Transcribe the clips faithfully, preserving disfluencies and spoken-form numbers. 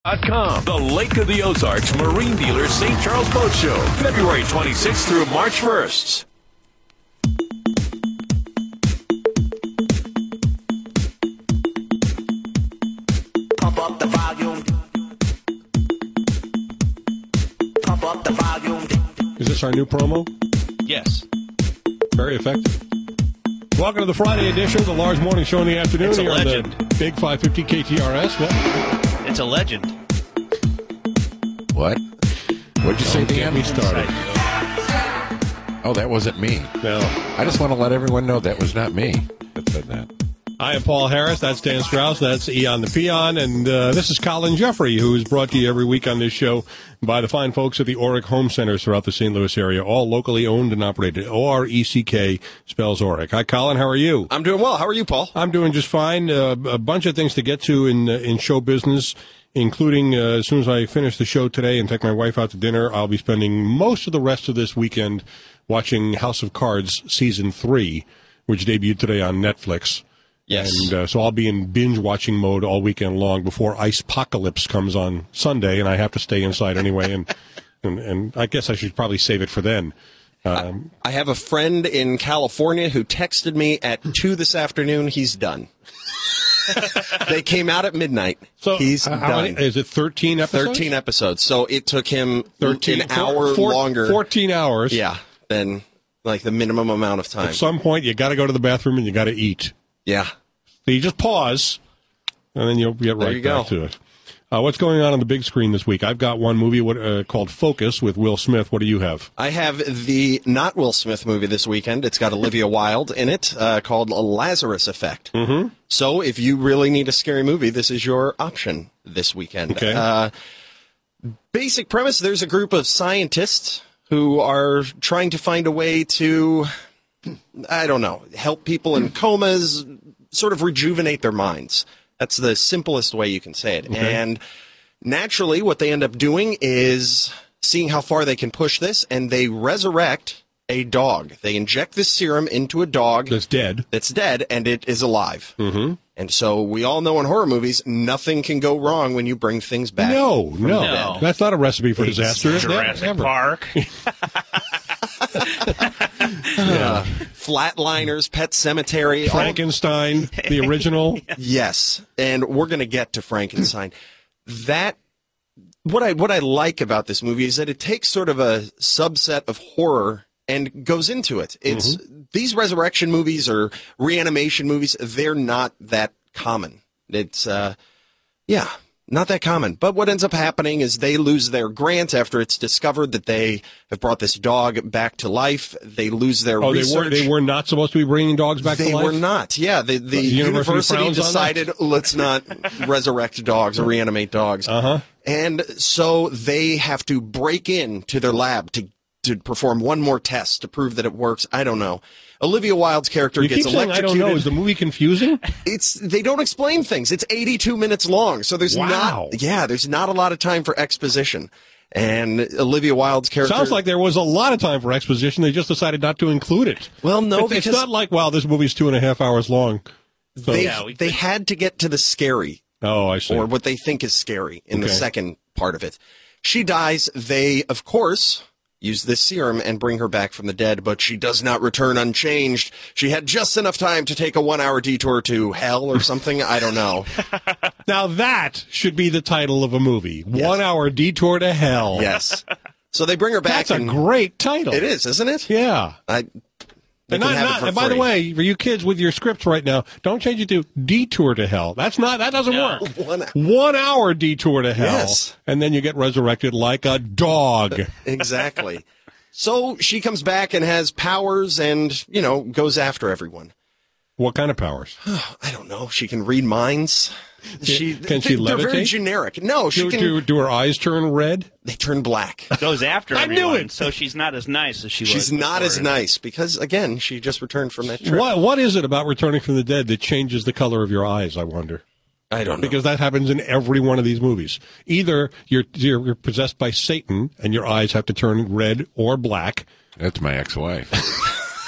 Com. The Lake of the Ozarks Marine Dealers Saint Charles Boat Show, February twenty-sixth through March first. Pump up the volume. Pump up the volume. Is this our new promo? Yes. Very effective. Welcome to the Friday edition of the Lars Morning Show in the afternoon. It's a here legend. On the Big five fifty K T R S. What? It's a legend. What? What'd you say, Don't get Dan? me started. Oh, that wasn't me. No. I just want to let everyone know that was not me that said that. I am Paul Harris. That's Dan Strauss. That's Eon the Peon. And uh, this is Colin Jeffrey, who is brought to you every week on this show by the fine folks at the Oric Home Centers throughout the Saint Louis area, all locally owned and operated. O R E C K spells Oric. Hi, Colin. How are you? I'm doing well. How are you, Paul? I'm doing just fine. Uh, a bunch of things to get to in uh, in show business, including uh, as soon as I finish the show today and take my wife out to dinner, I'll be spending most of the rest of this weekend watching House of Cards Season three, which debuted today on Netflix. Yes. And uh, so I'll be in binge-watching mode all weekend long before Icepocalypse comes on Sunday, and I have to stay inside anyway, and and, and I guess I should probably save it for then. Um, I have a friend in California who texted me at two this afternoon. He's done. They came out at midnight. so He's uh, done. how many, is it thirteen episodes? thirteen episodes. So it took him thirteen, an hour four, longer. fourteen hours. Yeah, than like the minimum amount of time. At some point, you got to go to the bathroom and you got to eat. Yeah. So you just pause, and then you'll get There right you back go. to it. Uh, what's going on on the big screen this week? I've got one movie what, uh, called Focus with Will Smith. What do you have? I have the not Will Smith movie this weekend. It's got Olivia Wilde in it, uh, called Lazarus Effect. Mm-hmm. So if you really need a scary movie, this is your option this weekend. Okay. Uh, basic premise, there's a group of scientists who are trying to find a way to, I don't know, help people in comas, sort of rejuvenate their minds. That's the simplest way you can say it. Okay. And naturally, what they end up doing is seeing how far they can push this, and they resurrect a dog. They inject this serum into a dog That's dead. that's dead, and it is alive. Mm-hmm. And so we all know in horror movies, nothing can go wrong when you bring things back. No, from no, the dead. That's not a recipe for disaster. is it? Jurassic Ever. Park. Uh, Flatliners, Pet Cemetery. all- Frankenstein, the original. Yes, and we're going to get to Frankenstein. That what I what I like about this movie is that it takes sort of a subset of horror and goes into it. It's these resurrection movies or reanimation movies. They're not that common. It's uh, yeah, not that common. But what ends up happening is they lose their grant after it's discovered that they have brought this dog back to life. They lose their Oh, they research. were they were not supposed to be bringing dogs back They to life? were not. Yeah, the, the, The university university frowns on decided let's not resurrect dogs or reanimate dogs. Uh-huh. And so they have to break into their lab to to perform one more test to prove that it works. I don't know. Olivia Wilde's character You gets keep saying, I electrocuted. don't know. Is the movie confusing? It's they don't explain things. It's eighty-two minutes long, so there's Wow. not yeah, there's not a lot of time for exposition. And Olivia Wilde's character Sounds like there was a lot of time for exposition. They just decided not to include it. Well, no, it's, it's because not like, wow, this movie's two and a half hours long. So, they Yeah, we- they had to get to the scary. oh, I see. Or what they think is scary in the Okay. second part of it. She dies. They, of course, use this serum and bring her back from the dead, but she does not return unchanged. She had just enough time to take a one-hour detour to hell or something. I don't know. Now that should be the title of a movie. One hour detour to hell. Yes. So they bring her back. That's a and great title. It is, isn't it? Yeah. I, they And, can not, have it not, for and by the free. way, for you kids with your scripts right now, don't change it to detour to hell. That's not, that doesn't No. work. One- One hour detour to hell. Yes. And then you get resurrected like a dog. Exactly. So she comes back and has powers and, you know, goes after everyone. What kind of powers? I don't know. She can read minds. She Can she They're very levitate? generic. No, she Do, can. do, do her eyes turn red? They turn black. Goes after I knew everyone, it. so she's not as nice as she was. She's not before. as nice because, again, she just returned from that trip. What, what is it about returning from the dead that changes the color of your eyes, I wonder? I don't know. Because that happens in every one of these movies. Either you're, you're you're possessed by Satan and your eyes have to turn red or black. That's my ex-wife.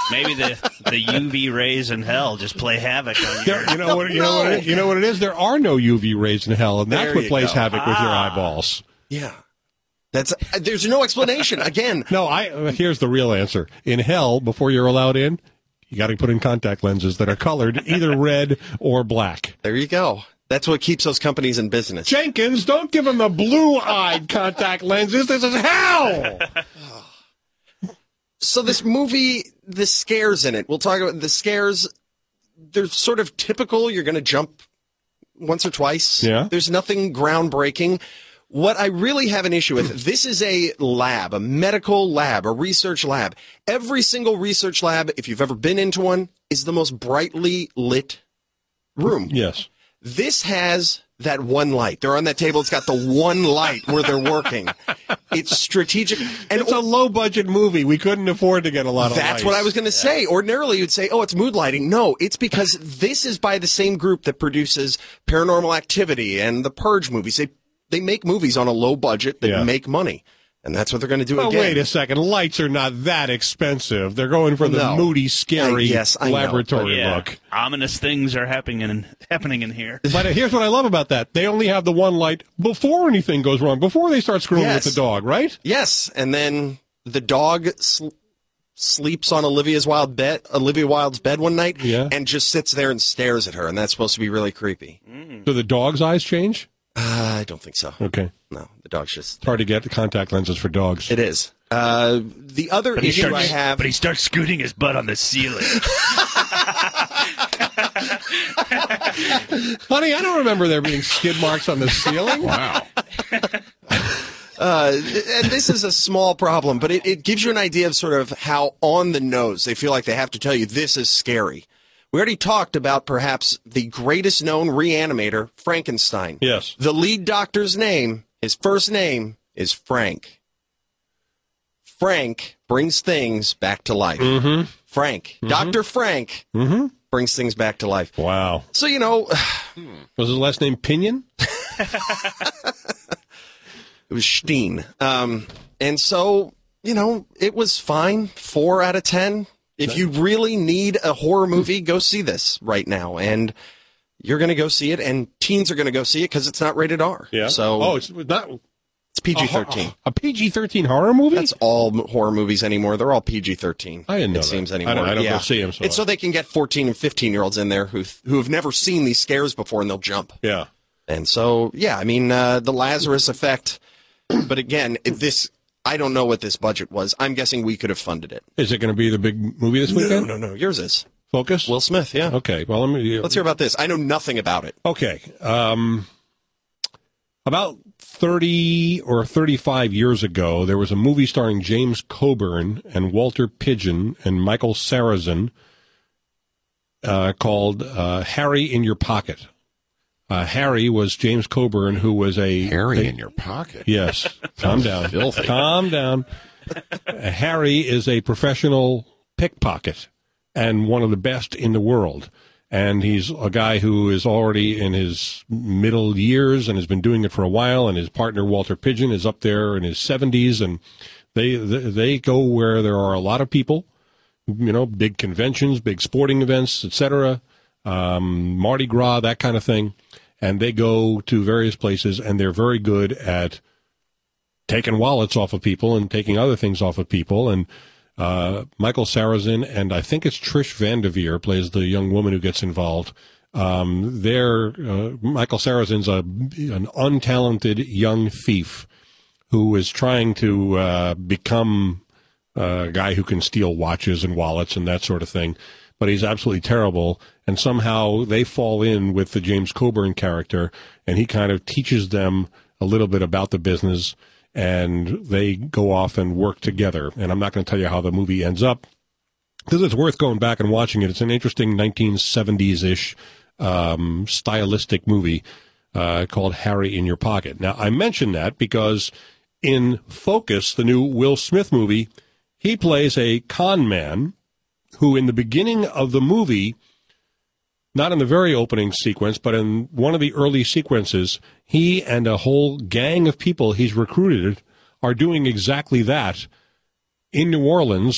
Maybe the, the U V rays in hell just play havoc on your... There, you know what? You know what? It, you know what it is. There are no U V rays in hell, and that's There what you plays go. havoc with your Ah. eyeballs. Yeah. That's uh, there's no explanation. Again, No, I. uh, Here's the real answer. In hell, before you're allowed in, you got to put in contact lenses that are colored either red or black. there you go. That's what keeps those companies in business. Jenkins, don't give them the blue-eyed contact lenses. This is hell. So this movie, the scares in it, we'll talk about the scares. They're sort of typical. You're going to jump once or twice. Yeah. There's nothing groundbreaking. What I really have an issue with, this is a lab, a medical lab, a research lab. Every single research lab, if you've ever been into one, is the most brightly lit room. Yes. This has that one light. They're on that table. It's got the one light where they're working. It's strategic. And It's a low-budget movie. We couldn't afford to get a lot of that's lights. what I was going to say. Ordinarily, you'd say, oh, it's mood lighting. No, it's because this is by the same group that produces Paranormal Activity and the Purge movies. They, they make movies on a low budget that Yeah. make money. And that's what they're going to do Oh, again. wait a second. Lights are not that expensive. They're going for the No. moody, scary I- yes, I know, laboratory Yeah, look. ominous things are happening in, happening in here. But here's what I love about that. They only have the one light before anything goes wrong, before they start screwing Yes. with the dog, right? Yes, and then the dog sl- sleeps on Olivia's wild bed, Olivia Wilde's bed one night, Yeah. and just sits there and stares at her, and that's supposed to be really creepy. Do the dog's eyes change? Uh, I don't think so. Okay. No, the dog's just. It's hard to get the contact lenses for dogs. It is. Uh, the other But he, issue I starts, have. but he starts scooting his butt on the ceiling. Honey, I don't remember there being skid marks on the ceiling. Wow. Uh, and this is a small problem, but it, it gives you an idea of sort of how on the nose they feel like they have to tell you this is scary. We already talked about perhaps the greatest known reanimator, Frankenstein. Yes. The lead doctor's name, his first name, is Frank. Frank brings things back to life. Mm-hmm. Frank. Doctor Frank Mm-hmm. brings things back to life. Wow. So, you know, Was his last name Pinion? it was Steen. Um, and so, you know, it was fine. Four out of ten. If you really need a horror movie, go see this right now. And you're going to go see it, and teens are going to go see it because it's not rated R. So oh, it's not it's P G thirteen. a P G thirteen horror movie. That's all m- horror movies anymore. They're all P G thirteen. I didn't know It that. seems I anymore. don't- I don't go yeah. see 'em, so it's I- so they can get fourteen and fifteen year olds in there who who have never seen these scares before, and they'll jump. yeah. And so, yeah, I mean, uh, the Lazarus Effect. But again, if this. I don't know what this budget was. I'm guessing we could have funded it. Is it going to be the big movie this weekend? No, no, no. Yours is. Focus. Will Smith, yeah. Okay. Well, let me. Let's hear about this. I know nothing about it. Okay. Um, about thirty or thirty-five years ago, there was a movie starring James Coburn and Walter Pidgeon and Michael Sarrazin uh, called uh, Harry in Your Pocket. Uh, Harry was James Coburn, who was a... Harry a- in your pocket. Yes. Calm down. Filthy. Calm down. Uh, Harry is a professional pickpocket and one of the best in the world. And he's a guy who is already in his middle years and has been doing it for a while. And his partner, Walter Pidgeon, is up there in his seventies. And they, they go where there are a lot of people, you know, big conventions, big sporting events, et cetera, um, Mardi Gras, that kind of thing. And they go to various places, and they're very good at taking wallets off of people and taking other things off of people. And uh, Michael Sarrazin and I think it's Trish Vanderveer plays the young woman who gets involved. Um, they're uh, Michael Sarrazin's a an untalented young thief who is trying to uh, become a guy who can steal watches and wallets and that sort of thing. But he's absolutely terrible, and somehow they fall in with the James Coburn character, and he kind of teaches them a little bit about the business, and they go off and work together. And I'm not going to tell you how the movie ends up, because it's worth going back and watching it. It's an interesting nineteen seventies-ish um, stylistic movie uh, called Harry in Your Pocket. Now, I mention that because in Focus, the new Will Smith movie, he plays a con man who in the beginning of the movie, not in the very opening sequence, but in one of the early sequences, he and a whole gang of people he's recruited are doing exactly that in New Orleans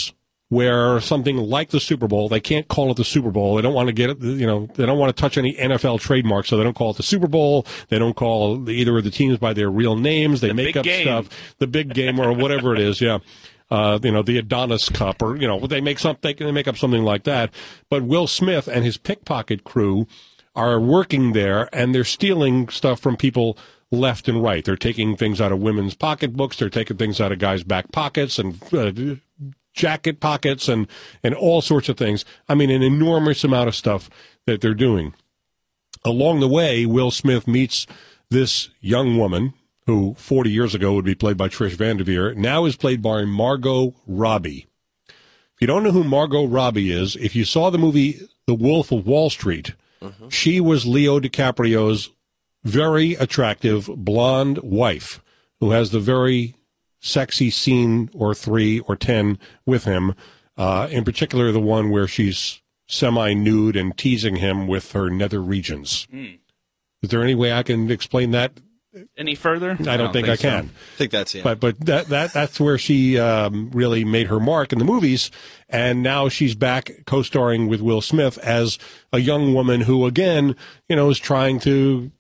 where something like the Super Bowl, they can't call it the Super Bowl. They don't want to get it, you know, they don't want to touch any N F L trademarks, so they don't call it the Super Bowl. They don't call either of the teams by their real names. They The make big up game. stuff, the big game or whatever it is, yeah. Uh, you know, the Adonis Cup, or, you know, they make something, they make up something like that. But Will Smith and his pickpocket crew are working there, and they're stealing stuff from people left and right. They're taking things out of women's pocketbooks. They're taking things out of guys' back pockets and uh, jacket pockets and, and all sorts of things. I mean, an enormous amount of stuff that they're doing. Along the way, Will Smith meets this young woman who forty years ago would be played by Trish Vanderveer, now is played by Margot Robbie. If you don't know who Margot Robbie is, if you saw the movie The Wolf of Wall Street, mm-hmm. she was Leo DiCaprio's very attractive blonde wife who has the very sexy scene or three or ten with him, uh, in particular the one where she's semi-nude and teasing him with her nether regions. Mm. Is there any way I can explain that? Any further? I don't, I don't think, think I can. So. I think that's it. But but that that that's where she um, really made her mark in the movies, and now she's back co-starring with Will Smith as a young woman who, again, you know, is trying to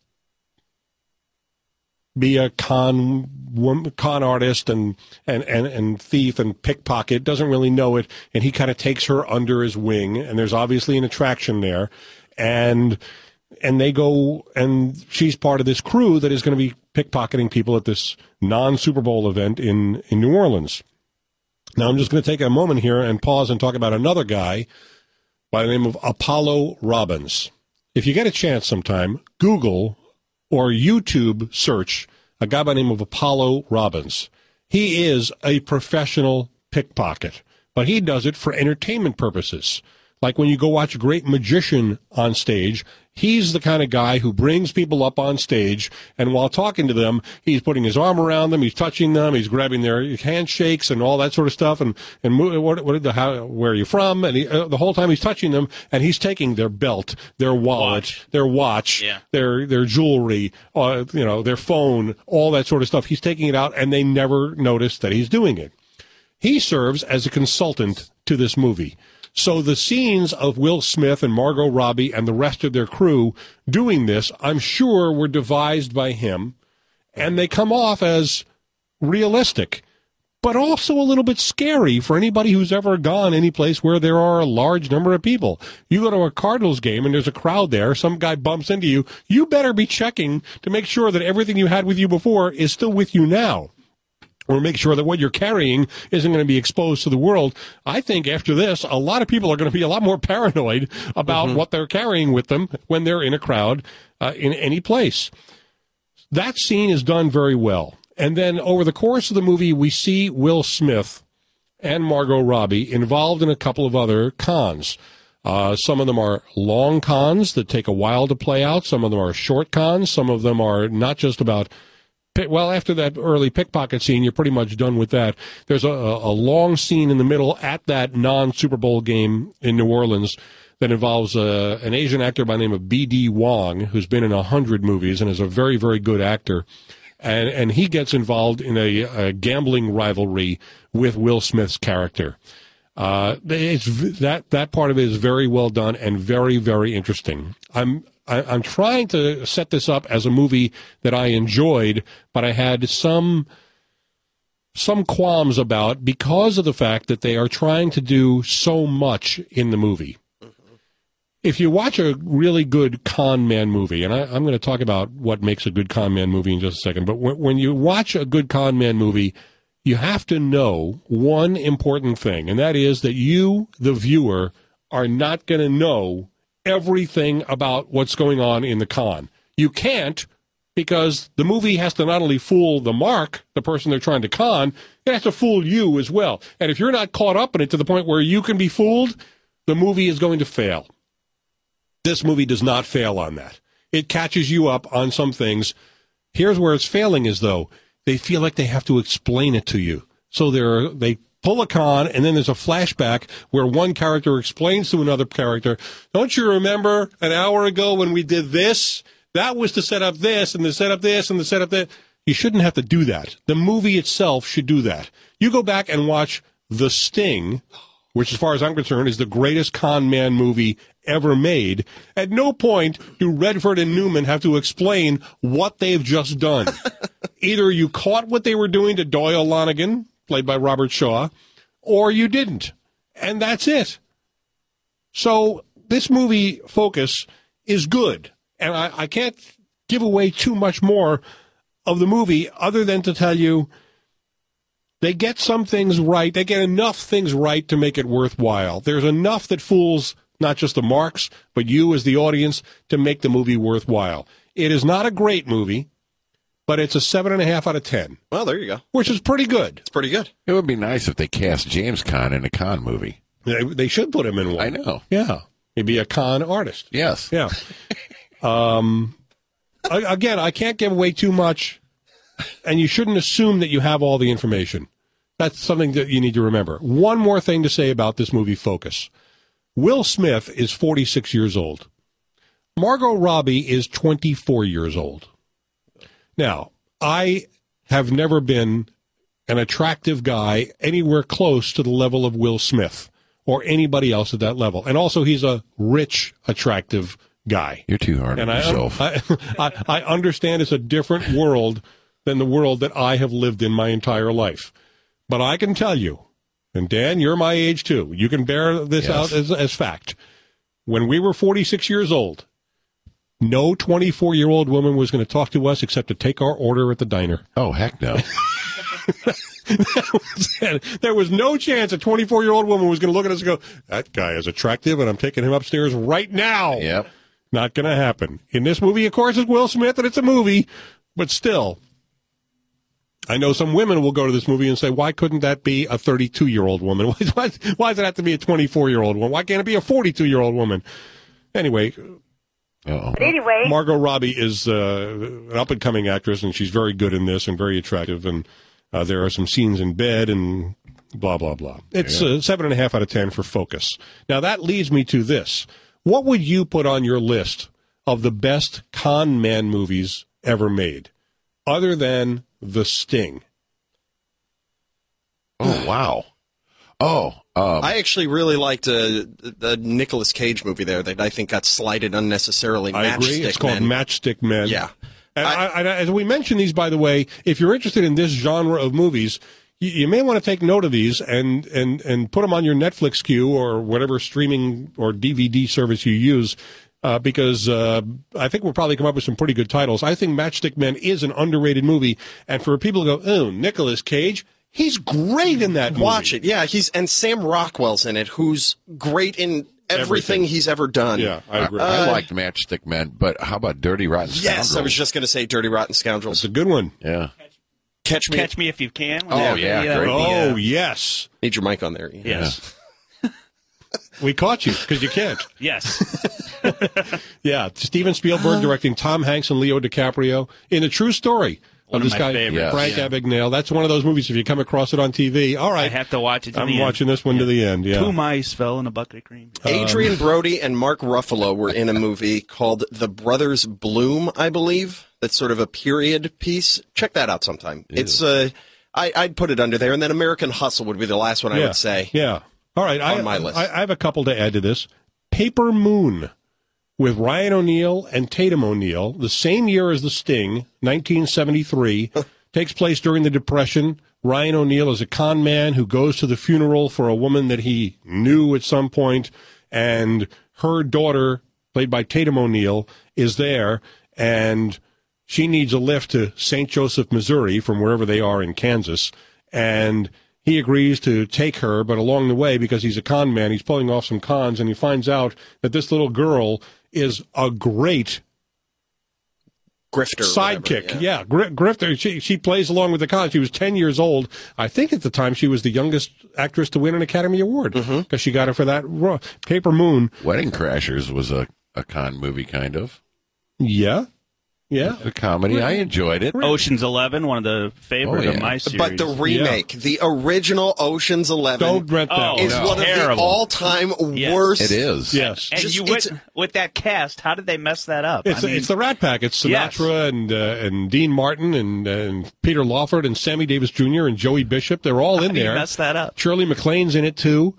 be a con woman, con artist and, and, and, and thief and pickpocket, doesn't really know it, and he kind of takes her under his wing, and there's obviously an attraction there, and and they go, and she's part of this crew that is going to be pickpocketing people at this non-Super Bowl event in, in New Orleans. Now, I'm just going to take a moment here and pause and talk about another guy by the name of Apollo Robbins. If you get a chance sometime, Google or YouTube search a guy by the name of Apollo Robbins. He is a professional pickpocket, but he does it for entertainment purposes. Like when you go watch a great magician on stage, he's the kind of guy who brings people up on stage, and while talking to them, he's putting his arm around them, he's touching them, he's grabbing their handshakes and all that sort of stuff, and and what, what the, how, where are you from? And he, uh, the whole time he's touching them, and he's taking their belt, their wallet, watch. their watch, yeah. their their jewelry, uh, you know, their phone, all that sort of stuff. He's taking it out, and they never notice that he's doing it. He serves as a consultant to this movie. So the scenes of Will Smith and Margot Robbie and the rest of their crew doing this, I'm sure, were devised by him, and they come off as realistic, but also a little bit scary for anybody who's ever gone any place where there are a large number of people. You go to a Cardinals game and there's a crowd there, some guy bumps into you, you better be checking to make sure that everything you had with you before is still with you now. Or make sure that what you're carrying isn't going to be exposed to the world. I think after this, a lot of people are going to be a lot more paranoid about mm-hmm. what they're carrying with them when they're in a crowd uh, in any place. That scene is done very well. And then over the course of the movie, we see Will Smith and Margot Robbie involved in a couple of other cons. Uh, some of them are long cons that take a while to play out. Some of them are short cons. Some of them are not just about... Well, after that early pickpocket scene, you're pretty much done with that. There's a, a long scene in the middle at that non-Super Bowl game in New Orleans that involves uh, an Asian actor by the name of B D Wong, who's been in a hundred movies and is a very, very good actor. And, and he gets involved in a, a gambling rivalry with Will Smith's character. Uh, it's, that, that part of it is very well done and very, very interesting. I'm... I'm trying to set this up as a movie that I enjoyed, but I had some some qualms about because of the fact that they are trying to do so much in the movie. Mm-hmm. If you watch a really good con man movie, and I, I'm going to talk about what makes a good con man movie in just a second, but when, when you watch a good con man movie, you have to know one important thing, and that is that you, the viewer, are not going to know everything about what's going on in the con. You can't, because the movie has to not only fool the mark, the person they're trying to con, it has to fool you as well. And if you're not caught up in it to the point where you can be fooled, the movie is going to fail. This movie does not fail on that. It catches you up on some things. Here's where it's failing is, though, they feel like they have to explain it to you. So they're, they pull a con, and then there's a flashback where one character explains to another character, don't you remember an hour ago when we did this? That was to set up this, and to set up this, and to set up that. You shouldn't have to do that. The movie itself should do that. You go back and watch The Sting, which as far as I'm concerned is the greatest con man movie ever made, at no point do Redford and Newman have to explain what they've just done. Either you caught what they were doing to Doyle Lonigan, played by Robert Shaw, or you didn't. And that's it. So this movie, Focus, is good. And I, I can't give away too much more of the movie other than to tell you they get some things right. They get enough things right to make it worthwhile. There's enough that fools not just the marks, but you as the audience to make the movie worthwhile. It is not a great movie, but it's a seven and a half out of ten. Well, there you go. Which is pretty good. It's pretty good. It would be nice if they cast James Caan in a con movie. They, they should put him in one. I know. Yeah. He'd be a con artist. Yes. Yeah. um, again, I can't give away too much, and you shouldn't assume that you have all the information. That's something that you need to remember. One more thing to say about this movie, Focus. Will Smith is forty-six years old. Margot Robbie is twenty-four years old. Now, I have never been an attractive guy anywhere close to the level of Will Smith or anybody else at that level. And also, he's a rich, attractive guy. You're too hard on and I, yourself. I, I, I understand it's a different world than the world that I have lived in my entire life. But I can tell you, and Dan, you're my age too. You can bear this Yes. out as, as fact. When we were forty-six years old, no twenty-four-year-old woman was going to talk to us except to take our order at the diner. Oh, heck no. There was no chance a twenty-four-year-old woman was going to look at us and go, that guy is attractive, and I'm taking him upstairs right now. Yep. Not going to happen. In this movie, of course, it's Will Smith, and it's a movie, but still, I know some women will go to this movie and say, why couldn't that be a thirty-two-year-old woman? Why, why, why does it have to be a twenty-four-year-old woman? Why can't it be a forty-two-year-old woman? Anyway, Uh-oh. But anyway, Margot Robbie is uh, an up-and-coming actress, and she's very good in this and very attractive, and uh, there are some scenes in bed and blah, blah, blah. It's uh, seven and a half out of ten for Focus. Now, that leads me to this. What would you put on your list of the best con man movies ever made, other than The Sting? Oh, wow. Oh, um, I actually really liked uh, the Nicolas Cage movie there that I think got slighted unnecessarily. I agree. Matchstick It's called Men. Matchstick Men. Yeah. And I- I, I, as we mentioned these, by the way, if you're interested in this genre of movies, you, you may want to take note of these and, and, and put them on your Netflix queue or whatever streaming or D V D service you use, uh, because uh, I think we'll probably come up with some pretty good titles. I think Matchstick Men is an underrated movie, and for people to go, oh, Nicolas Cage, he's great in that movie. Watch it. Yeah, he's and Sam Rockwell's in it, who's great in everything, Everything. he's ever done. Yeah, I I, agree. I Uh, liked Matchstick Men, but how about Dirty Rotten Scoundrels? Yes, I was just going to say Dirty Rotten Scoundrels. It's a good one. Yeah. Catch me. Catch Me If You Can. Oh, yeah, that great. would be, Oh, uh, yes. Need your mic on there. Ian. yes. We caught you because you can't. Yes. Yeah, Steven Spielberg directing Tom Hanks and Leo DiCaprio in a true story One of of this my guy, favorites. Frank Yeah. Abagnale. That's one of those movies, if you come across it on T V, all right, I have to watch it to I'm the end. watching this one to the end. Yeah. Two mice fell in a bucket of cream. Adrian Brody and Mark Ruffalo were in a movie called The Brothers Bloom, I believe. That's sort of a period piece. Check that out sometime. It's uh, I, I'd put it under there, and then American Hustle would be the last one I yeah. would say. Yeah. All right. I, On my list. I, I have a couple to add to this. Paper Moon with Ryan O'Neal and Tatum O'Neal, the same year as The Sting, nineteen seventy-three, takes place during the Depression. Ryan O'Neal is a con man who goes to the funeral for a woman that he knew at some point, and her daughter, played by Tatum O'Neal, is there, and she needs a lift to Saint Joseph, Missouri, from wherever they are in Kansas, and he agrees to take her, but along the way, because he's a con man, he's pulling off some cons, and he finds out that this little girl is a great Grifter. or sidekick. whatever, Yeah, Gri- Grifter. She, she plays along with the con. She was ten years old. I think at the time she was the youngest actress to win an Academy Award because she got it for that ro- Paper Moon. Wedding Crashers was a, a con movie, kind of. Yeah. Yeah. A comedy. I enjoyed it. Ocean's Eleven, one of the favorite Oh, yeah. of my series. But the remake, the original Ocean's Eleven, Don't rent that Oh, one is out. one of the Terrible. all-time Yes. worst. It is. Yes. and just- you it's- went with that cast. How did they mess that up? It's, I mean, it's the Rat Pack. It's Sinatra and uh, and Dean Martin and and Peter Lawford and Sammy Davis Junior and Joey Bishop. They're all how in do you there. mess that up? Shirley MacLaine's in it too.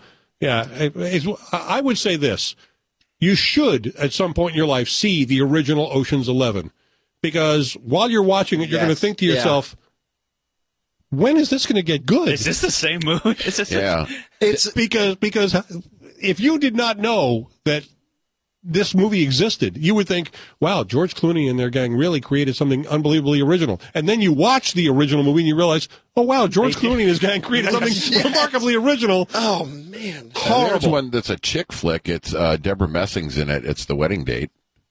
Yeah, it- it's, I would say this. You should, at some point in your life, see the original Ocean's Eleven. Because while you're watching it, you're Yes. going to think to Yeah. yourself, when is this going to get good? Is this the same movie? Is this Yeah. It's because because if you did not know that this movie existed, you would think, wow, George Clooney and their gang really created something unbelievably original. And then you watch the original movie and you realize, oh, wow, George Clooney and his gang created something Yes. remarkably original. oh man. Uh, There's one that's a chick flick. It's uh, Deborah Messing's in it. It's The Wedding Date.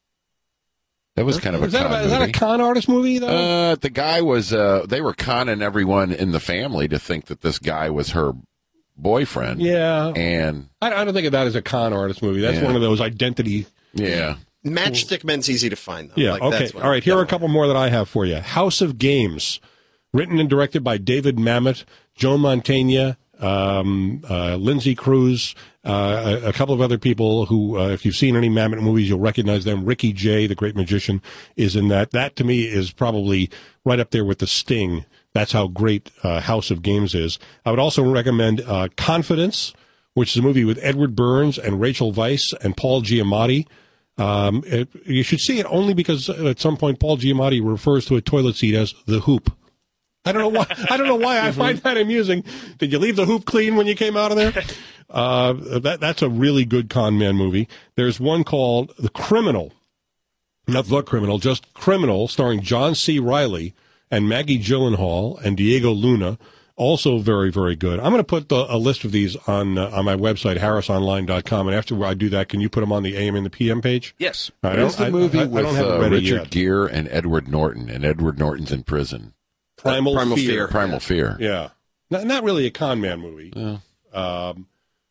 That was kind of a Is that, con a, is that a movie. con artist movie, though? Uh, the guy was, uh, they were conning everyone in the family to think that this guy was her boyfriend. yeah. And, I, I don't think of that as a con artist movie. That's Yeah. one of those identity. yeah. Matchstick Men's easy to find though. Yeah, Like, okay. that's what- All right, here are a definitely. couple more that I have for you. House of Games, written and directed by David Mamet, Joe Mantegna, um, uh, Lindsay Cruz, uh, a, a couple of other people who, uh, if you've seen any Mamet movies, you'll recognize them. Ricky Jay, the great magician, is in that. That, to me, is probably right up there with The Sting. That's how great uh, House of Games is. I would also recommend uh, Confidence, which is a movie with Edward Burns and Rachel Weisz and Paul Giamatti. Um, it, you should see it only because at some point Paul Giamatti refers to a toilet seat as the hoop. I don't know why. I don't know why I find that amusing. Did you leave the hoop clean when you came out of there? Uh, that that's a really good con man movie. There's one called The Criminal, not The Criminal, just Criminal, starring John C. Reilly and Maggie Gyllenhaal and Diego Luna. Also very, very good. I'm going to put the, a list of these on uh, on my website, harris online dot com, and after I do that, can you put them on the A M and the P M page? Yes. I There's don't- the movie I, I, I with don't have it uh, ready Richard yet. Gere and Edward Norton, and Edward Norton's in prison. Primal, Primal Fear. Fear. Primal Fear. Yeah. Not, not really a con man movie. Yeah. Um,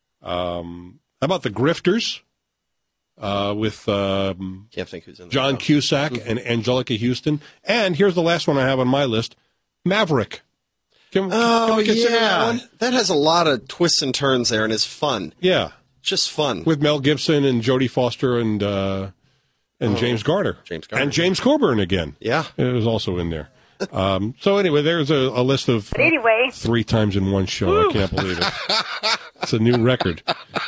um, how about The Grifters uh, with um, Can't think who's in that. John Cusack and Angelica Houston? And here's the last one I have on my list, Maverick. Can, can Oh we consider that yeah, one? that has a lot of twists and turns there, and is fun. Yeah. Just fun. With Mel Gibson and Jodie Foster and uh, and James Garner. James Garner. And James Coburn again. Yeah. It was also in there. Um, so anyway, there's a, a list of Anyway. three times in one show. I can't believe it. It's a new record.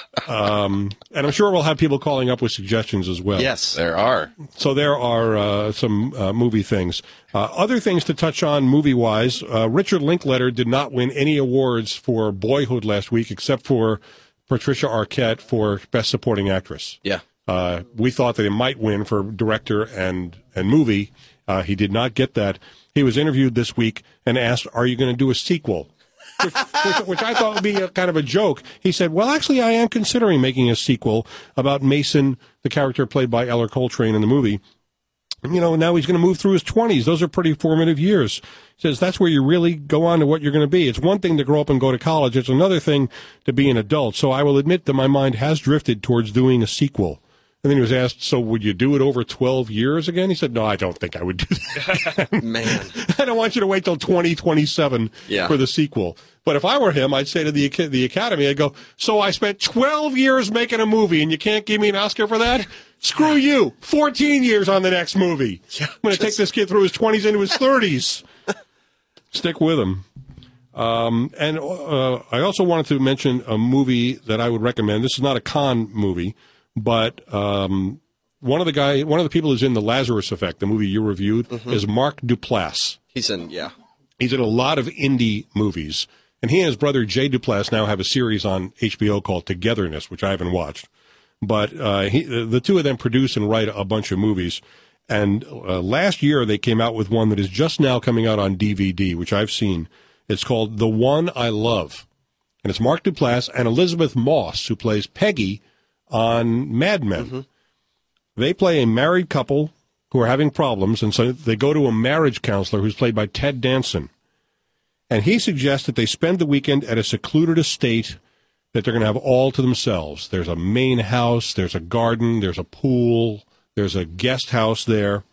Um, and I'm sure we'll have people calling up with suggestions as well. Yes. There are. So there are uh, some uh, movie things. Uh, other things to touch on movie-wise, uh, Richard Linklater did not win any awards for Boyhood last week except for Patricia Arquette for Best Supporting Actress. Yeah. Uh, we thought that he might win for director and, and movie. Uh, he did not get that. He was interviewed this week and asked, are you going to do a sequel? Which, which, which I thought would be a, kind of a joke. He said, well, actually, I am considering making a sequel about Mason, the character played by Eller Coltrane in the movie. You know, now he's going to move through his twenties. Those are pretty formative years. He says that's where you really go on to what you're going to be. It's one thing to grow up and go to college. It's another thing to be an adult. So I will admit that my mind has drifted towards doing a sequel. And then he was asked, so would you do it over twelve years again? He said, no, I don't think I would do that. Man. I don't want you to wait till twenty twenty-seven Yeah. for the sequel. But if I were him, I'd say to the the Academy, I'd go, so I spent twelve years making a movie and you can't give me an Oscar for that? Screw you. fourteen years on the next movie. Yeah, I'm going to take this kid through his twenties into his thirties. Stick with him. Um, and uh, I also wanted to mention a movie that I would recommend. This is not a con movie, but um, one of the guy, one of the people who's in The Lazarus Effect, the movie you reviewed, is Mark Duplass. He's in, yeah. He's in a lot of indie movies. And he and his brother Jay Duplass now have a series on H B O called Togetherness, which I haven't watched. But uh, he, the two of them produce and write a bunch of movies. And uh, last year they came out with one that is just now coming out on D V D, which I've seen. It's called The One I Love. And it's Mark Duplass and Elizabeth Moss, who plays Peggy on Mad Men. Mm-hmm. They play a married couple who are having problems, and so they go to a marriage counselor who's played by Ted Danson. And he suggests that they spend the weekend at a secluded estate that they're going to have all to themselves. There's a main house, there's a garden, there's a pool, there's a guest house there.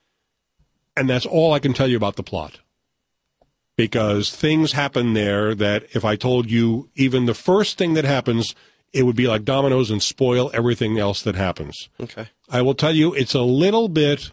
And that's all I can tell you about the plot. Because things happen there that if I told you even the first thing that happens, it would be like dominoes and spoil everything else that happens. Okay. I will tell you it's a little bit,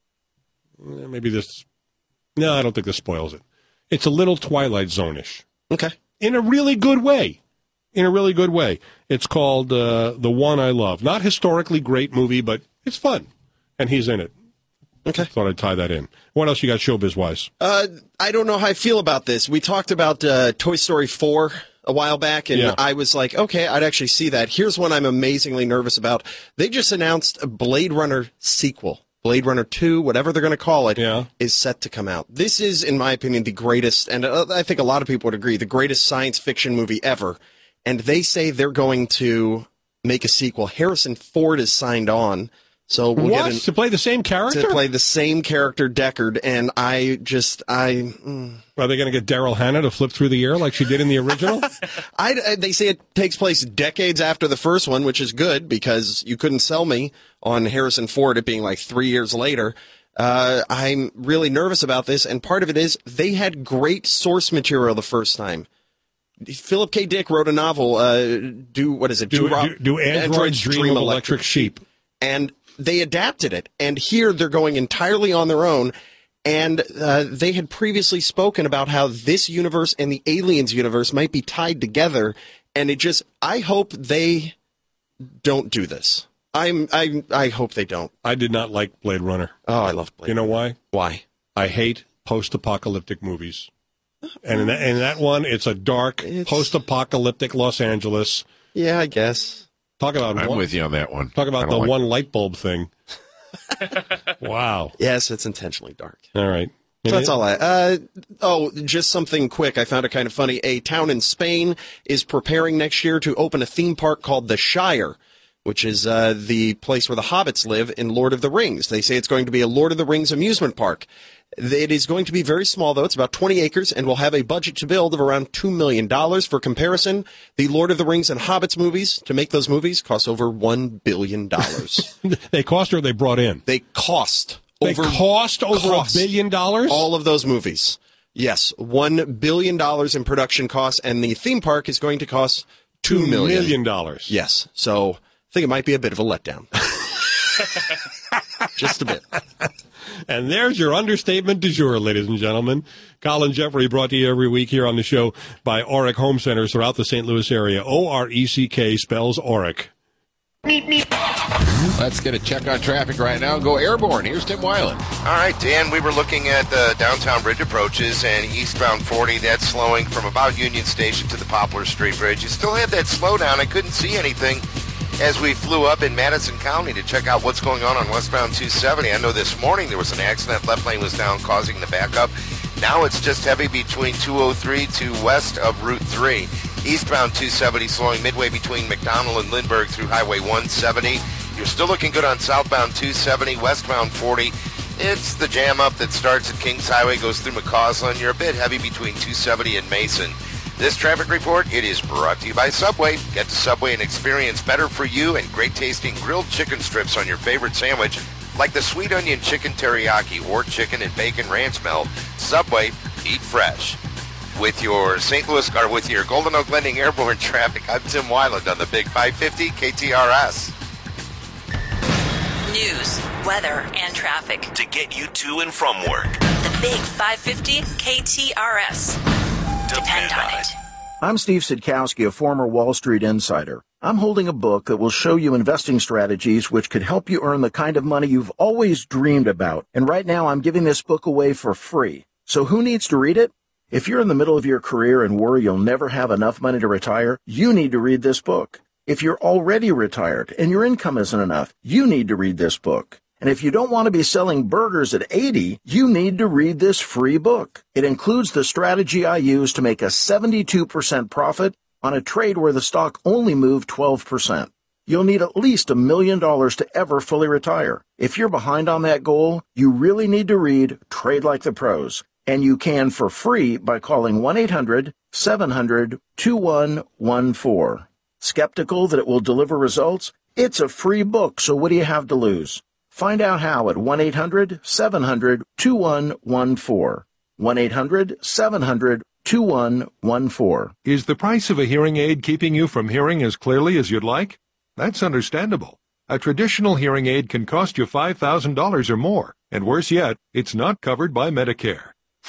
maybe this, no, I don't think this spoils it. It's a little Twilight Zone-ish. Okay. In a really good way. in a really good way. It's called uh, The One I Love. Not historically great movie, but it's fun, and he's in it. Okay. Thought I'd tie that in. What else you got showbiz-wise? Uh, I don't know how I feel about this. We talked about uh, Toy Story four a while back, and Yeah. I was like, okay, I'd actually see that. Here's one I'm amazingly nervous about. They just announced a Blade Runner sequel. Blade Runner two, whatever they're going to call it, Yeah. is set to come out. This is, in my opinion, the greatest, and uh, I think a lot of people would agree, the greatest science fiction movie ever. And they say they're going to make a sequel. Harrison Ford is signed on. So we'll What? get an, To play the same character? to play the same character, Deckard, and I just I mm, Are they going to get Daryl Hannah to flip through the air like she did in the original? I I- they say it takes place decades after the first one, which is good because you couldn't sell me on Harrison Ford it being like three years later. Uh, I'm really nervous about this, and part of it is they had great source material the first time. Philip K. Dick wrote a novel. Uh, do what is it? do, Rob- do, do androids dream, of electric sheep? and they adapted it. And here they're going entirely on their own. And uh, they had previously spoken about how this universe and the Aliens universe might be tied together. And it just, I hope they don't do this. I'm, I, I hope they don't. I did not like Blade Runner. Oh, I love Blade. You know why? Why? I hate post-apocalyptic movies. And in that, in that one, it's a dark, It's- post-apocalyptic Los Angeles. Yeah, I guess. Talk about I'm one, with you on that one. talk I about don't the like- one light bulb thing. Wow. Yes, it's intentionally dark. All right. So that's all I. Uh, oh, just something quick. I found it kind of funny. A town in Spain is preparing next year to open a theme park called the Shire, which is uh, the place where the hobbits live in Lord of the Rings. They say it's going to be a Lord of the Rings amusement park. It is going to be very small, though. It's about twenty acres and will have a budget to build of around two million dollars. For comparison, the Lord of the Rings and Hobbits movies, to make those movies, cost over one billion dollars. They cost or they brought in? They cost They over cost over cost. a billion dollars? All of those movies. Yes, one billion dollars in production costs, and the theme park is going to cost two Two million. million dollars. Yes, so I think it might be a bit of a letdown. Just a bit. And there's your understatement du jour, ladies and gentlemen. Colin Jeffrey, brought to you every week here on the show by Oric Home Centers throughout the Saint Louis area. O R E C K spells Oric. Let's get a check on traffic right now and go airborne. Here's Tim Weiland. All right, Dan, we were looking at the downtown bridge approaches and eastbound forty. That's slowing from about Union Station to the Poplar Street Bridge. You still had that slowdown. I couldn't see anything as we flew up in Madison County to check out what's going on on westbound two seventy. I know this morning there was an accident. Left lane was down, causing the backup. Now it's just heavy between two oh three to west of Route three. Eastbound two seventy slowing midway between McDonald and Lindbergh through Highway one seventy. You're still looking good on southbound two seventy, westbound forty. It's the jam up that starts at Kings Highway, goes through McCausland. You're a bit heavy between two seventy and Mason. This traffic report, it is brought to you by Subway. Get to Subway and experience better for you and great tasting grilled chicken strips on your favorite sandwich, like the sweet onion chicken teriyaki or chicken and bacon ranch melt. Subway, eat fresh. With your Saint Louis, or with your Golden Oak Landing airborne traffic, I'm Tim Weiland on the Big five fifty K T R S. News, weather, and traffic. To get you to and from work. The Big five fifty K T R S. Depend on it. I'm Steve Sidkowski, a former Wall Street insider. I'm holding a book that will show you investing strategies which could help you earn the kind of money you've always dreamed about. And right now I'm giving this book away for free. So who needs to read it? If you're in the middle of your career and worry you'll never have enough money to retire, you need to read this book. If you're already retired and your income isn't enough, you need to read this book. And if you don't want to be selling burgers at eighty, you need to read this free book. It includes the strategy I use to make a seventy-two percent profit on a trade where the stock only moved twelve percent. You'll need at least a million dollars to ever fully retire. If you're behind on that goal, you really need to read Trade Like the Pros. And you can for free by calling one eight hundred seven hundred two one one four. Skeptical that it will deliver results? It's a free book, so what do you have to lose? Find out how at one eight hundred seven hundred two one one four. one eight hundred seven hundred two one one four. Is the price of a hearing aid keeping you from hearing as clearly as you'd like? That's understandable. A traditional hearing aid can cost you five thousand dollars or more, and worse yet, it's not covered by Medicare.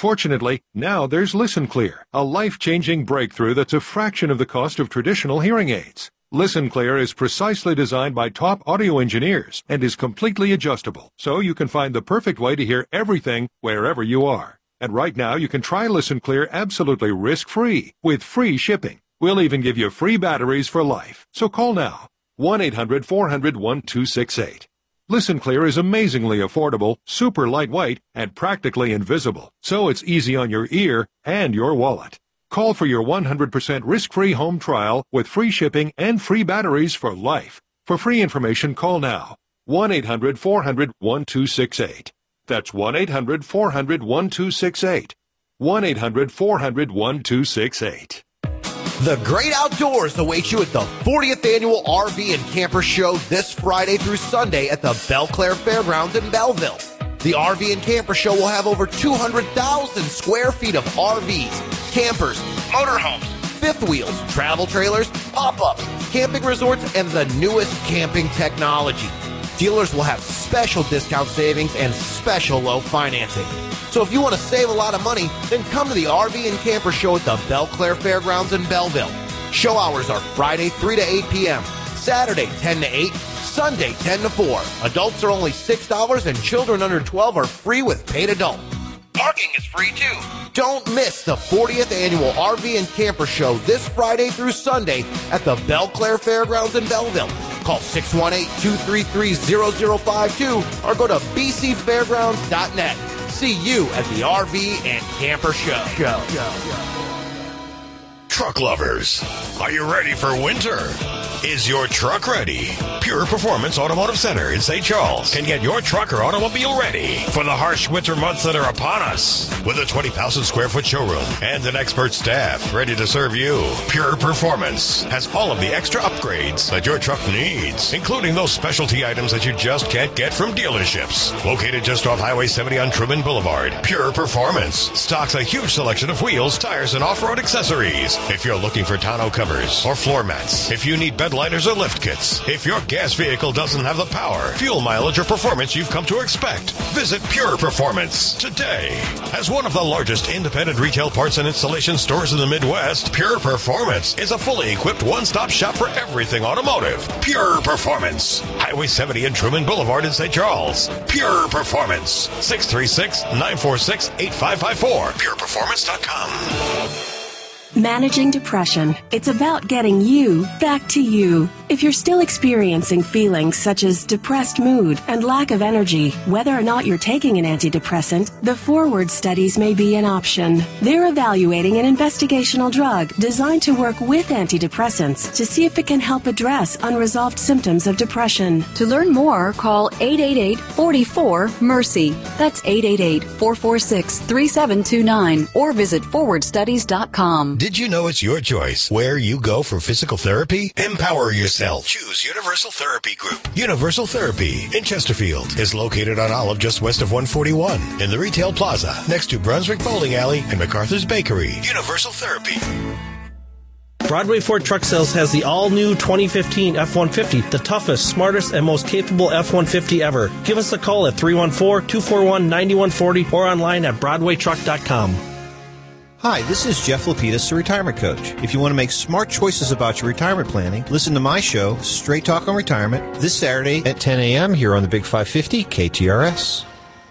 Fortunately, now there's Listen Clear, a life-changing breakthrough that's a fraction of the cost of traditional hearing aids. Listen Clear is precisely designed by top audio engineers and is completely adjustable, so you can find the perfect way to hear everything wherever you are. And right now, you can try Listen Clear absolutely risk-free with free shipping. We'll even give you free batteries for life. So call now, one eight hundred four hundred one two six eight. Listen Clear is amazingly affordable, super lightweight, and practically invisible, so it's easy on your ear and your wallet. Call for your one hundred percent risk-free home trial with free shipping and free batteries for life. For free information, call now, one eight hundred four hundred one two six eight. That's one eight hundred four hundred one two six eight. one eight hundred four hundred one two six eight. The great outdoors awaits you at the fortieth Annual R V and Camper Show this Friday through Sunday at the Belle Claire Fairgrounds in Belleville. The R V and Camper Show will have over two hundred thousand square feet of R Vs, campers, motorhomes, fifth wheels, travel trailers, pop-ups, camping resorts, and the newest camping technology. Dealers will have special discount savings and special low financing. So if you want to save a lot of money, then come to the R V and Camper Show at the Belle Claire Fairgrounds in Belleville. Show hours are Friday three to eight p.m., Saturday ten to eight, Sunday ten to four. Adults are only six dollars and children under twelve are free with paid adult. Parking is free too. Don't miss the fortieth Annual R V and Camper Show this Friday through Sunday at the Belle Claire Fairgrounds in Belleville. Call six one eight, two three three, zero zero five two or go to b c fairgrounds dot net. See you at the R V and Camper Show. Show. Truck lovers, are you ready for winter? Is your truck ready? Pure Performance Automotive Center in Saint Charles can get your truck or automobile ready for the harsh winter months that are upon us. With a twenty thousand square foot showroom and an expert staff ready to serve you, Pure Performance has all of the extra upgrades that your truck needs, including those specialty items that you just can't get from dealerships. Located just off Highway seventy on Truman Boulevard, Pure Performance stocks a huge selection of wheels, tires, and off-road accessories. If you're looking for tonneau covers or floor mats, if you need bed liners or lift kits, if your gas vehicle doesn't have the power, fuel mileage, or performance you've come to expect, visit Pure Performance today. As one of the largest independent retail parts and installation stores in the Midwest, Pure Performance is a fully equipped one-stop shop for everything automotive. Pure Performance. Highway seventy and Truman Boulevard in Saint Charles. Pure Performance. six three six, nine four six, eight five five four. pure performance dot com. Managing depression. It's about getting you back to you. If you're still experiencing feelings such as depressed mood and lack of energy, whether or not you're taking an antidepressant, the Forward studies may be an option. They're evaluating an investigational drug designed to work with antidepressants to see if it can help address unresolved symptoms of depression. To learn more, call eight eight eight, four four, MERCY. That's eight eight eight, four four six, three seven two nine or visit forward studies dot com. Did you know it's your choice where you go for physical therapy? Empower yourself. Choose Universal Therapy Group. Universal Therapy in Chesterfield is located on Olive just west of one forty-one in the Retail Plaza next to Brunswick Bowling Alley and MacArthur's Bakery. Universal Therapy. Broadway Ford Truck Sales has the all-new twenty fifteen F one fifty, the toughest, smartest, and most capable F one fifty ever. Give us a call at three one four, two four one, nine one four zero or online at broadway truck dot com. Hi, this is Jeff Lapidus, the Retirement Coach. If you want to make smart choices about your retirement planning, listen to my show, Straight Talk on Retirement, this Saturday at ten a.m. here on the Big five fifty K T R S.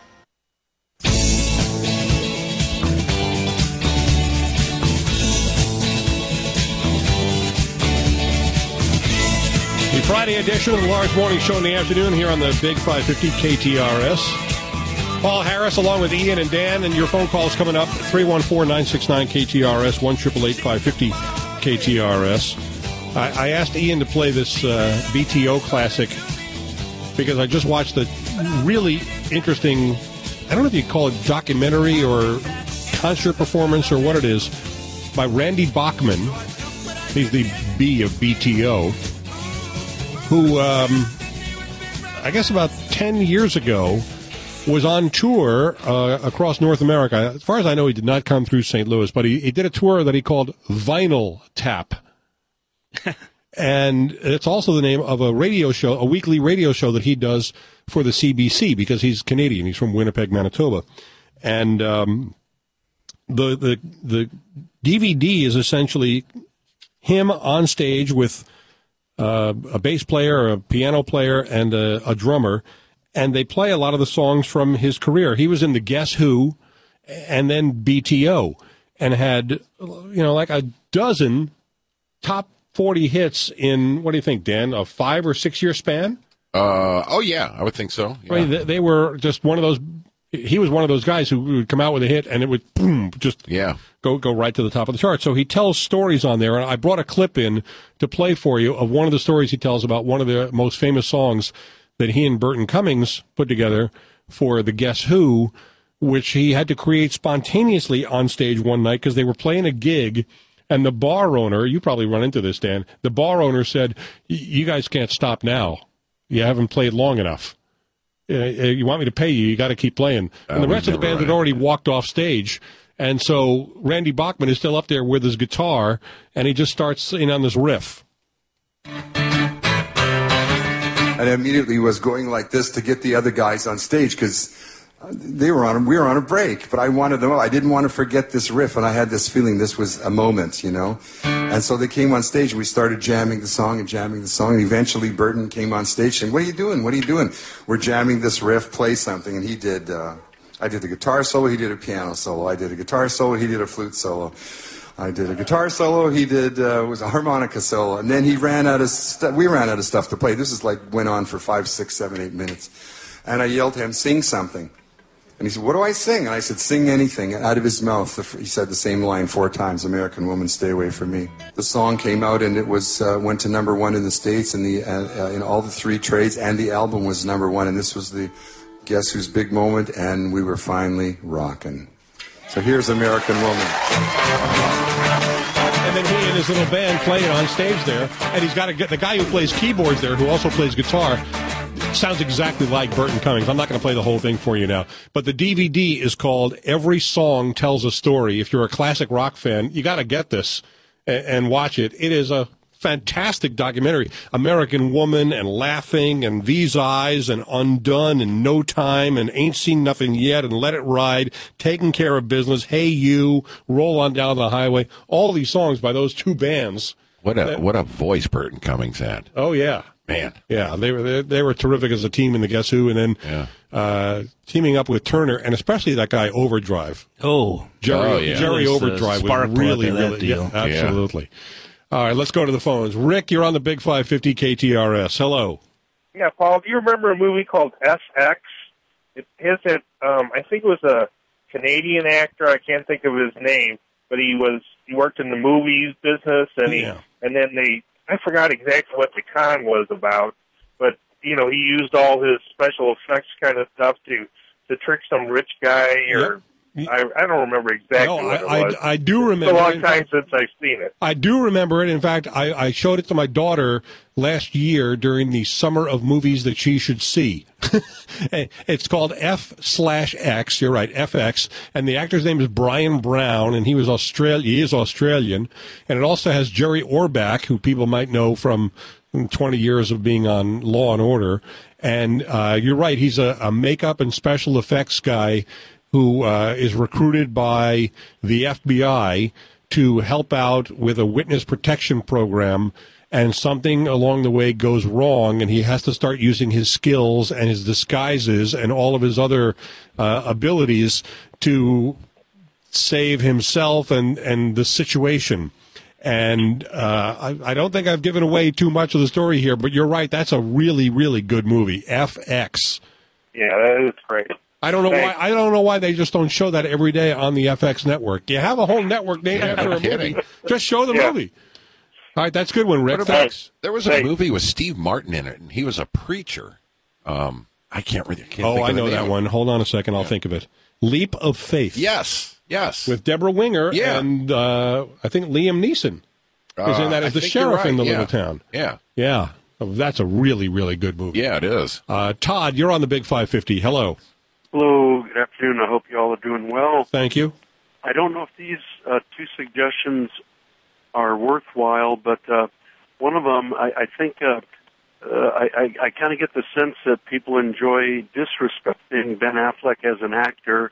The Friday edition of the Lars Morning Show in the afternoon here on the Big five fifty K T R S. Paul Harris along with Ian and Dan, and your phone call is coming up, three one four, nine six nine, K T R S, one eight eight eight, five five zero, K T R S. I, I asked Ian to play this uh, B T O classic because I just watched a really interesting, I don't know if you call it documentary or concert performance or what it is, by Randy Bachman. He's the B of B T O, who um, I guess about ten years ago was on tour uh, across North America. As far as I know, he did not come through Saint Louis, but he, he did a tour that he called Vinyl Tap. And it's also the name of a radio show, a weekly radio show that he does for the C B C because he's Canadian. He's from Winnipeg, Manitoba. And um, the the the D V D is essentially him on stage with uh, a bass player, a piano player, and a, a drummer, and they play a lot of the songs from his career. He was in the Guess Who, and then B T O, and had, you know, like a dozen top forty hits in, what do you think, Dan, a five or six year span? Uh, oh, yeah, I would think so. Yeah. I mean, they, they were just one of those. He was one of those guys who would come out with a hit and it would boom, just yeah. go go right to the top of the chart. So he tells stories on there, and I brought a clip in to play for you of one of the stories he tells about one of the most famous songs that he and Burton Cummings put together for the Guess Who, which he had to create spontaneously on stage one night because they were playing a gig, and the bar owner, you probably run into this, Dan, the bar owner said, you guys can't stop now. You haven't played long enough. Uh, you want me to pay you, you got to keep playing. And uh, the rest of the band had already walked off stage. And so Randy Bachman is still up there with his guitar, and he just starts singing on this riff. And I immediately was going like this to get the other guys on stage because they were on, we were on a break, but I wanted them, I didn't want to forget this riff, and I had this feeling this was a moment, you know. And so they came on stage, and we started jamming the song and jamming the song, and eventually Burton came on stage saying, what are you doing, what are you doing? We're jamming this riff, play something, and he did, uh, I did a guitar solo, he did a piano solo, I did a guitar solo, he did a flute solo. I did a guitar solo, he did, uh, was a harmonica solo, and then he ran out of stuff, we ran out of stuff to play. This is like, went on for five, six, seven, eight minutes. And I yelled to him, sing something. And he said, what do I sing? And I said, sing anything. Out of his mouth, he said the same line four times, American Woman, Stay Away From Me. The song came out, and it was uh, went to number one in the States, in, the, uh, uh, in all the three trades, and the album was number one. And this was the Guess Who's big moment, and we were finally rocking. So here's American Woman. And then he and his little band play it on stage there, and he's got a, the guy who plays keyboards there, who also plays guitar, sounds exactly like Burton Cummings. I'm not going to play the whole thing for you now, but the D V D is called Every Song Tells a Story. If you're a classic rock fan, you got to get this and, and watch it. It is a fantastic documentary. American Woman and Laughing and These Eyes and Undone and No Time and Ain't Seen Nothing Yet and Let It Ride, Taking Care of Business, Hey You, Roll On Down the Highway. All these songs by those two bands. What a that, what a voice Burton Cummings had. Oh yeah. Man. Yeah, they were they, they were terrific as a team in the Guess Who, and then yeah. uh, teaming up with Turner, and especially that guy Overdrive. Oh, Jerry, oh, yeah. Jerry was Overdrive was really, really, deal. Yeah, absolutely. Yeah. All right, let's go to the phones. Rick, you're on the Big five fifty K T R S. Hello. Yeah, Paul, do you remember a movie called S X? It has it. Um, I think it was a Canadian actor. I can't think of his name, but he was he worked in the movies business, and he yeah. and then they. I forgot exactly what the con was about, but, you know, he used all his special effects kind of stuff to, to trick some rich guy, or yep. I, I don't remember exactly no, what I, it was. I, I do remember. It's a long time since I've seen it. I do remember it. In fact, I, I showed it to my daughter last year during the summer of movies that she should see. It's called F slash X. You're right, F X. And the actor's name is Brian Brown, and he was Australian. He is Australian. And it also has Jerry Orbach, who people might know from twenty years of being on Law and Order. And uh, you're right, he's a, a makeup and special effects guy who uh, is recruited by the F B I to help out with a witness protection program, and something along the way goes wrong, and he has to start using his skills and his disguises and all of his other uh, abilities to save himself and, and the situation. And uh, I, I don't think I've given away too much of the story here, but you're right, that's a really, really good movie, F X. Yeah, that is great. I don't know Thanks. why. I don't know why they just don't show that every day on the F X network. You have a whole network named Yeah, after no a kidding. movie. Just show the Yeah. movie. All right, that's a good one, Rick. What about, Thanks. there was a Thanks. movie with Steve Martin in it, and he was a preacher. Um, I can't really. Can't Oh, think I of the know that name. one. Hold on a second. I'll Yeah. think of it. Leap of Faith. Yes, yes. With Deborah Winger Yeah. and uh, I think Liam Neeson is in that Uh, as I the think you're sheriff in the right, little yeah. town. Yeah, Yeah. Oh, that's a really, really good movie. yeah, it is. Uh, Todd, you're on the Big five fifty. Hello. Hello, good afternoon. I hope you all are doing well. Thank you. I don't know if these uh, two suggestions are worthwhile, but uh, one of them, I, I think, uh, uh, I, I, I kind of get the sense that people enjoy disrespecting Ben Affleck as an actor,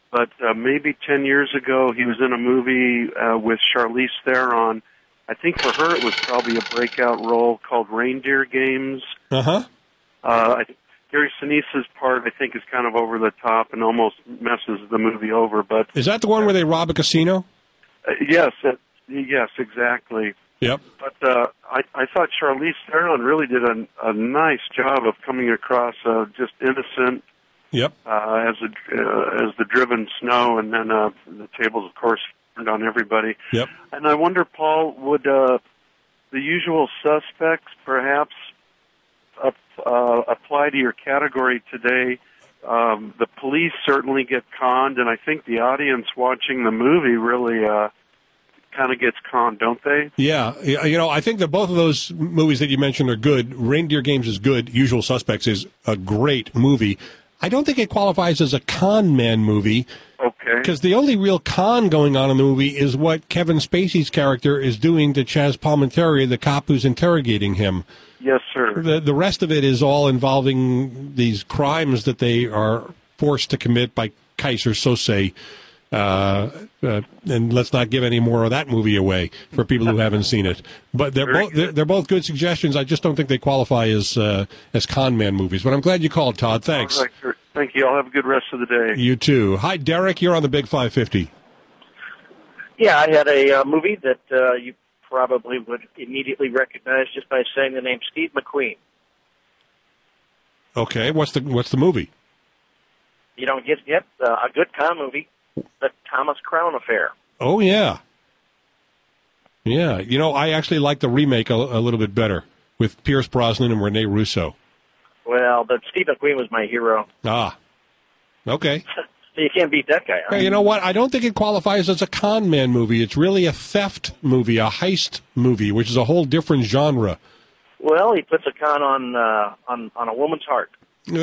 but uh, maybe ten years ago he was in a movie uh, with Charlize Theron. I think for her it was probably a breakout role called Reindeer Games. Uh-huh. Uh, I, Gary Sinise's part, I think, is kind of over the top and almost messes the movie over. But Is that the one where they rob a casino? uh, yes, it, yes, exactly. Yep. But uh, I, I thought Charlize Theron really did a, a nice job of coming across uh, just innocent Yep. uh, as a, uh, as the driven snow, and then uh, the tables, of course, turned on everybody. Yep. And I wonder, Paul, would uh, the usual suspects perhaps up, uh, apply to your category today? Um, the police certainly get conned, and I think the audience watching the movie really uh, kind of gets conned, don't they? Yeah, y- you know, I think that both of those movies that you mentioned are good. Reindeer Games is good. Usual Suspects is a great movie. I don't think it qualifies as a con man movie. Okay. Because the only real con going on in the movie is what Kevin Spacey's character is doing to Chaz Palminteri, the cop who's interrogating him. Yes, sir. The the rest of it is all involving these crimes that they are forced to commit by Kaiser Sose. Uh, uh, and let's not give any more of that movie away for people who haven't seen it. But they're both they're, they're both good suggestions. I just don't think they qualify as uh, as con man movies. But I'm glad you called, Todd. Thanks. All right, sir. Thank you. I'll have a good rest of the day. You too. Hi, Derek. You're on the Big five fifty. Yeah, I had a uh, movie that uh, you probably would immediately recognize just by saying the name Steve McQueen. Okay. What's the what's the movie? You don't get yet uh, a good con movie, The Thomas Crown Affair. Oh yeah. Yeah. You know, I actually like the remake a, a little bit better with Pierce Brosnan and Rene Russo. Well, but Steve McQueen was my hero. Ah. Okay. So you can't beat that guy. Hey, you know what? I don't think it qualifies as a con man movie. It's really a theft movie, a heist movie, which is a whole different genre. Well, he puts a con on uh, on on a woman's heart.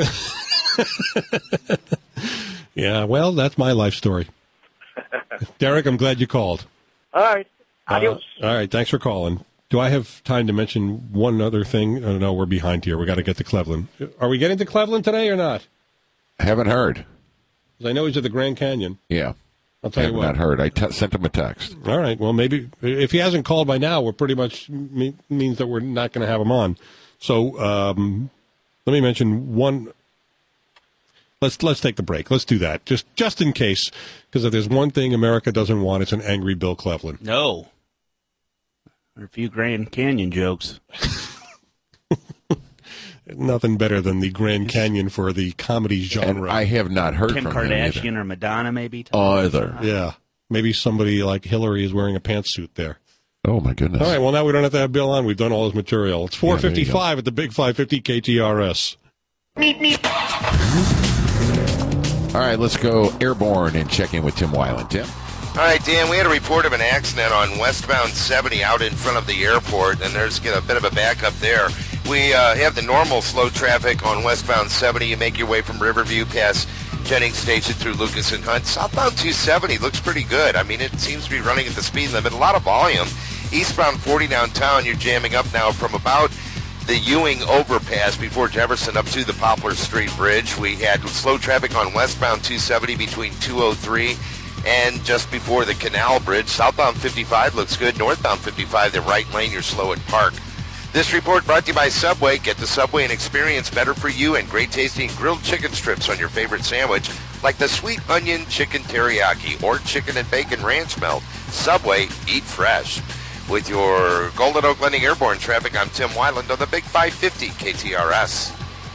Yeah, well, that's my life story. Derek, I'm glad you called. All right. Adios. Uh, all right, thanks for calling. Do I have time to mention one other thing? Oh, no, we're behind here. We got to get to Cleveland. Are we getting to Cleveland today or not? Haven't heard. 'Cause I know he's at the Grand Canyon. Yeah. I'll tell I have you what. not heard. I t- sent him a text. All right. Well, maybe if he hasn't called by now, we're pretty much me- means that we're not going to have him on. So um, let me mention one. Let's let's take the break. Let's do that just just in case, because if there's one thing America doesn't want, it's an angry Bill Cleveland. No. Or a few Grand Canyon jokes. Nothing better than the Grand Canyon for the comedy genre. And I have not heard Kim from Kardashian him or Madonna, maybe. either. Yeah. Maybe somebody like Hillary is wearing a pantsuit there. Oh, my goodness. All right, well, now we don't have to have Bill on. We've done all his material. It's four fifty-five Yeah, at the Big five fifty K T R S. All right, let's go airborne and check in with Tim Weiland. Tim? All right, Dan, we had a report of an accident on westbound seventy out in front of the airport, and there's a bit of a backup there. We uh, have the normal slow traffic on westbound seventy. You make your way from Riverview past Jennings Station through Lucas and Hunt. Southbound two seventy looks pretty good. I mean, it seems to be running at the speed limit. A lot of volume. Eastbound forty downtown, you're jamming up now from about the Ewing overpass before Jefferson up to the Poplar Street Bridge. We had slow traffic on westbound two seventy between two oh three and just before the Canal Bridge. Southbound fifty-five looks good. Northbound fifty-five, the right lane, you're slow at Park. This report brought to you by Subway. Get the Subway and experience better for you and great tasting grilled chicken strips on your favorite sandwich, like the sweet onion chicken teriyaki or chicken and bacon ranch melt. Subway, eat fresh. With your Golden Oak Landing airborne traffic, I'm Tim Weiland on the Big five fifty K T R S.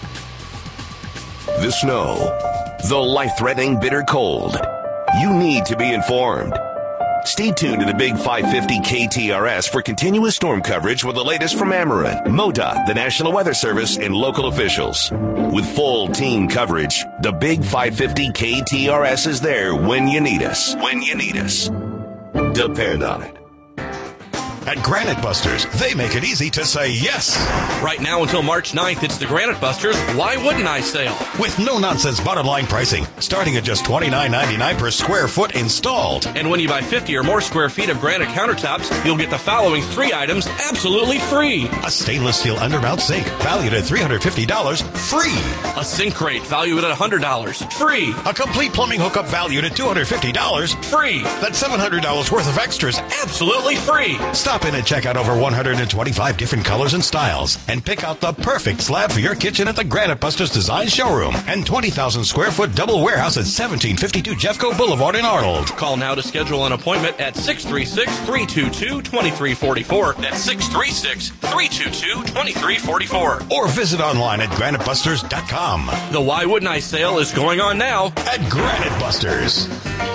The snow, the life-threatening bitter cold. You need to be informed. Stay tuned to the Big five fifty K T R S for continuous storm coverage with the latest from Ameren, MoDOT, the National Weather Service, and local officials. With full team coverage, the Big five fifty K T R S is there when you need us. When you need us. Depend on it. At Granite Busters, they make it easy to say yes. Right now until March ninth, it's the Granite Busters Why Wouldn't I sale. With no-nonsense bottom line pricing, starting at just twenty-nine ninety-nine per square foot installed. And when you buy fifty or more square feet of granite countertops, you'll get the following three items absolutely free. A stainless steel undermount sink, valued at three hundred fifty dollars, free. A sink crate, valued at one hundred dollars, free. A complete plumbing hookup valued at two hundred fifty dollars, free. That's seven hundred dollars worth of extras, absolutely free. Stop in and check out over one hundred twenty-five different colors and styles, and pick out the perfect slab for your kitchen at the Granite Busters Design Showroom and twenty thousand square foot double warehouse at seventeen fifty-two Jeffco Boulevard in Arnold. Call now to schedule an appointment at six three six, three two two, two three four four. That's six three six, three two two, two three four four. Or visit online at granite busters dot com. The Why Wouldn't I sale is going on now at Granite Busters.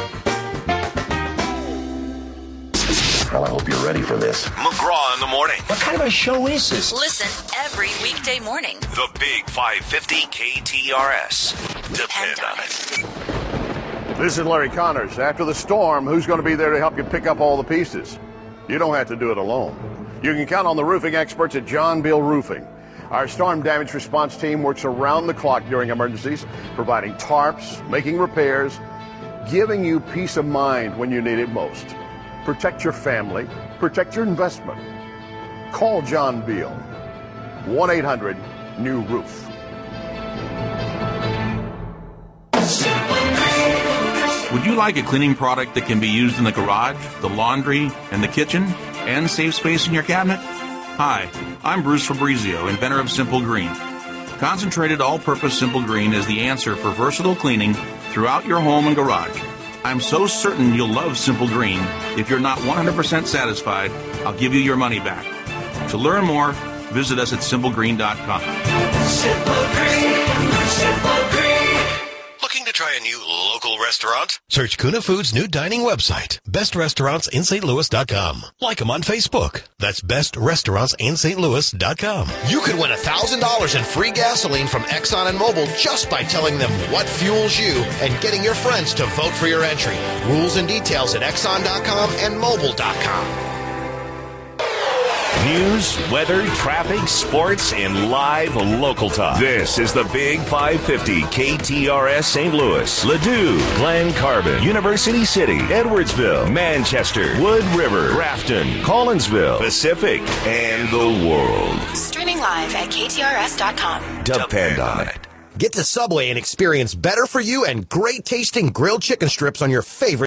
Well, I hope you're ready for this. McGraw in the morning. What kind of a show is this? Listen every weekday morning. The Big five fifty K T R S. Depend on it. This is Larry Connors. After the storm, who's going to be there to help you pick up all the pieces? You don't have to do it alone. You can count on the roofing experts at John Beal Roofing. Our storm damage response team works around the clock during emergencies, providing tarps, making repairs, giving you peace of mind when you need it most. Protect your family. Protect your investment. Call John Beal. one eight hundred new roof. Would you like a cleaning product that can be used in the garage, the laundry, and the kitchen, and save space in your cabinet? Hi, I'm Bruce Fabrizio, inventor of Simple Green. Concentrated all-purpose Simple Green is the answer for versatile cleaning throughout your home and garage. I'm so certain you'll love Simple Green. If you're not one hundred percent satisfied, I'll give you your money back. To learn more, visit us at simple green dot com. Simple Green, Simple Green. Looking to try a new local restaurant? Search Kuna Foods' new dining website, best restaurants in Saint Louis dot com. Like them on Facebook. That's best restaurants in Saint Louis dot com. You could win one thousand dollars in free gasoline from Exxon and Mobil just by telling them what fuels you and getting your friends to vote for your entry. Rules and details at exxon dot com and mobil dot com. News, weather, traffic, sports, and live local talk. This is the Big five fifty K T R S Saint Louis, Ladue, Glen Carbon, University City, Edwardsville, Manchester, Wood River, Grafton, Collinsville, Pacific, and the world. Streaming live at K T R S dot com. Depend on it. Get to Subway and experience better for you and great tasting grilled chicken strips on your favorite